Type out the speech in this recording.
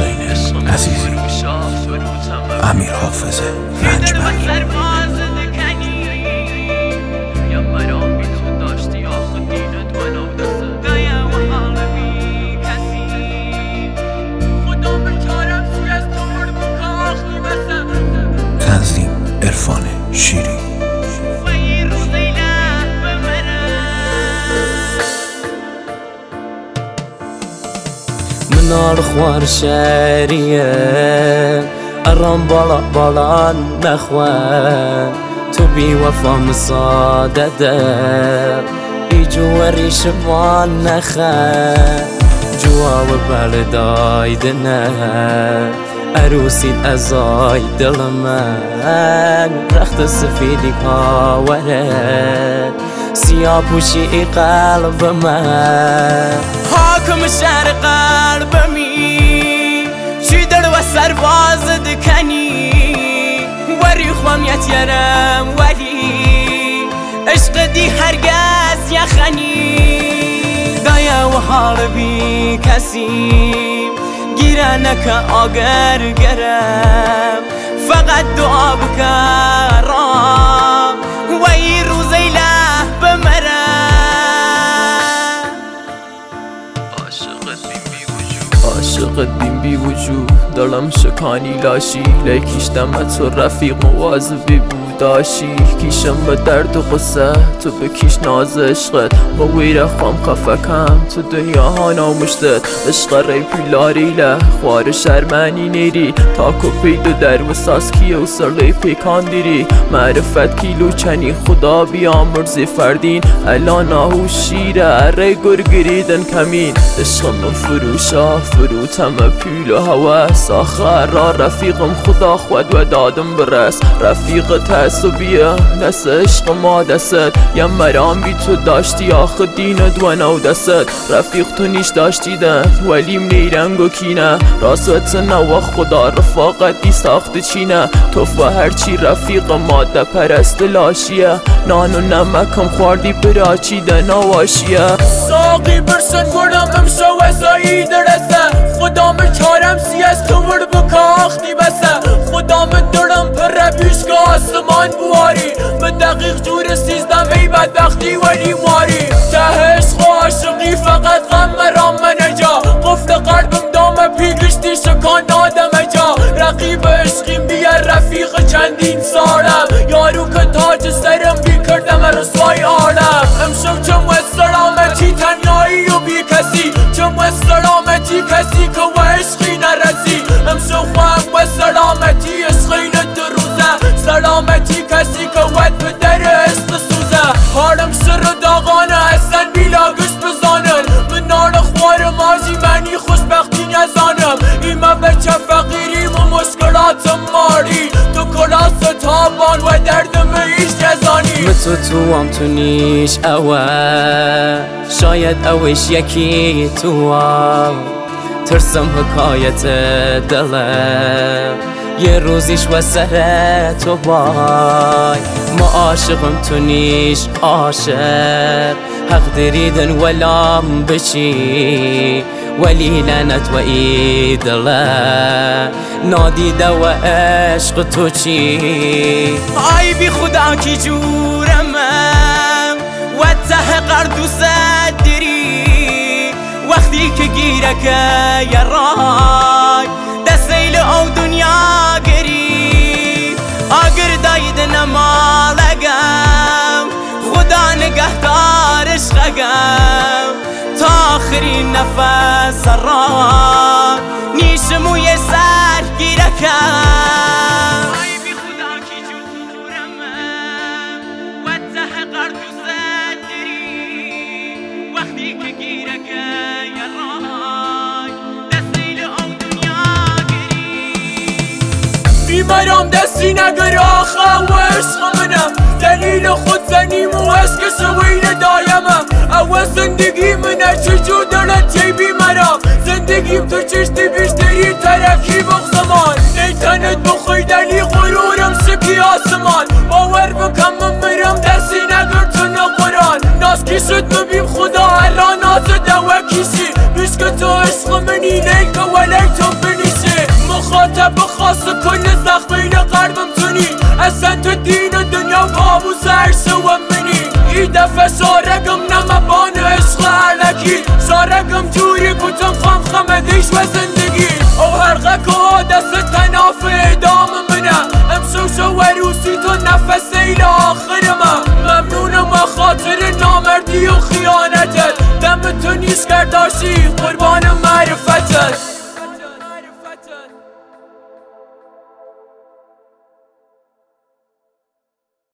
حسین عزیزی، امیر حافظ رنجبر. تنظیم عرفان شیری. منار خوار شریه ارام بالا نخوان تو بی وفا مسادده ای جواری شمان نخوان جواب بردای دنه عروسی ازای دل من رخت سفیدی کاوره سیاه پوشی قلب من حاکم شهر قلبمی چی در و سرباز دکنی وری خوامیت یارم ولی عشق دی هرگز یخنی دایا و حال بی کسی گیره نکه آگر گرم فقط دعا بکرم و ای روزی له بمرم عاشقت بیم بی وجود دلم شکانی لاشی لیکیشتم تو رفیق مواظبی بود داشی کیشم به درد و قصه تو بکیش ناز عشقت با ویره خوام خفکم تو دنیا ها نامشتت عشق ری پیلاریله خوار شرمنی نیری تا کپید در و ساس کیه و سرلی پیکان دیری معرفت کیلو چنی خدا بیامرزی فردین الان آهو شیره اره گرگریدن کمین عشق من فروشا فروتم پیل و هوس آخر را رفیقم خدا خود و دادم برس رفیق تعصبیه نس عشق ما دست یم مرام بی تو داشتی آخه دینت و نو دست رفیق تو نیش داشتی دن ولیم نیرنگ و کینه راست نو خدا رفاقت دی ساخت چینه تو و هرچی رفیق ماده پرست لاشیه نان و نمکم خوردی براچیده نواشیه ساقی برسن گرم امشو وزایی درسته خدا چارم سیست تو ور بکاختی بسه خدا درم پر پیش که آسمان بواری به دقیق جور سیزدم ای بدبختی ولی ماری ته عشق و عاشقی فقط غم مرام منجا قفل قلبم دام پیگشتی شکان آدم جا رقیب عشقیم بیار رفیق چندین سالم یارو که تاج سرم بی کردم رسوای عالم امشب چم و سلامتی تنهایی و بی کسی چم و سلامتی کسی که و عشقی نرسی امشب خوام و سلامتی عشقی ندروزه سلامتی کسی که ود به در عشق سوزه حالم سر و داغانه اصلا بیلا گشت بزانن من نال خوار مازی منی خوشبختی نزانم ایمه بچه فقیریم و مشکلاتم ماری تو کلاس تابان و دردم ایش جزانی تو هم تو نیش اوه شاید اوش یکی تو ترسم حکایت دلم یه روزیش و سر تو بای ما عاشقم تو نیش عاشق حق دریدن ولام بچی ولی لعنت و ای دله نادیده و عشق تو چی آی بی خدا کی جورمم و ته قرد و صدری وقتی که گیره که یرای دستیل او دنیا گری آگر داید نمالگم خدا نگهدار عشقگم تا آخرین نفس را نیشمو یه سر گیره کم آی بی خدا کی جورمم و ته قرد و صدری وقتی که گیره که یرای دستیل او دنیا گری مرام دستی نگر آخه و عشق منم دلیل خود زنیم و عشق شوین دایمم او زندگی منه چجور دلت جیبی مرام زندگیم تو چشتی بیشتری ترکی بغزمان نیتنت بخوی دلی غرورم شکی آسمان باور بکم من مرم دستی نگر تو نقران ناز کی شد مبیم خدا الان ناز دو کشی بیش که تو عشق منی نیکه ولی تو بنیسی خاطب خاص کل زخمین قلبم تونی اصلا تو دین و دنیا قابوس عرصه و منی این دفعه سارگم نمبان عشق علکی سارگم جوری کتم خمخمدیش و زندگی او هرقه که دست تناف ادام منه امسوس و عروسی تو نفس ایل آخر ممنونم خاطر نامردی و خیانتت دم تو نیست کرداشی قربان معرفتت